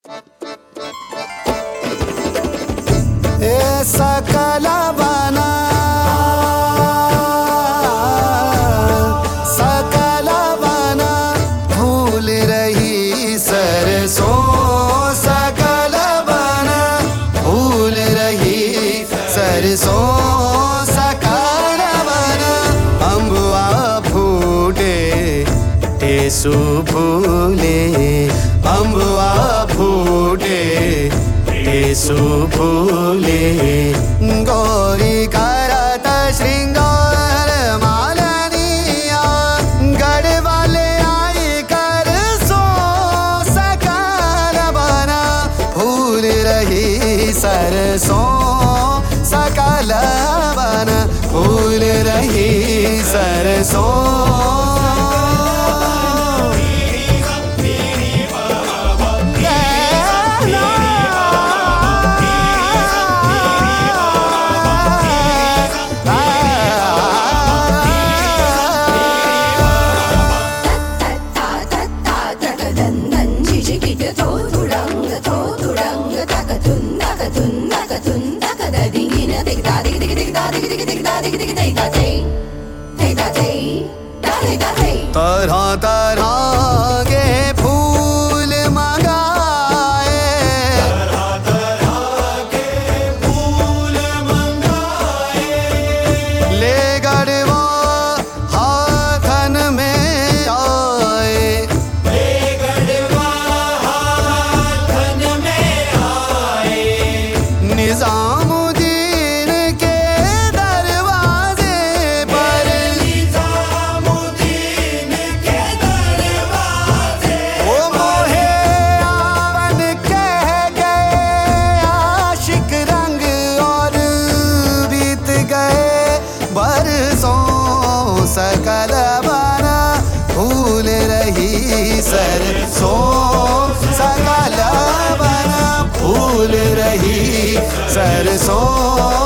सकल बना सकल बना भूल रही सरसों, सकल बना भूल रही सरसों, सकल बना अम्बुआ फूटे टेसु फूले, अम्बुआ फूटे टेसु फूले, गौरी करत श्रृंगार मालनिया, गढ़वाले आई कर सो, सकल बना फूल रही सरसों, सकल बना फूल रही सरसों। तरह तरह के फूल मंगाए, तरह तरह के फूल मंगाए, ले गढ़वा हाथन में आए, ले गढ़वा हाथन में आए, निजामुद्दीन के दरवाजे पर, निजामुद्दीन के दरवाजे ओ मोहे आवन कह गए आशिक रंग, और बीत गए बरसों, सकल बना भूल रही सरसों, सकल बना भूल रही सरसों।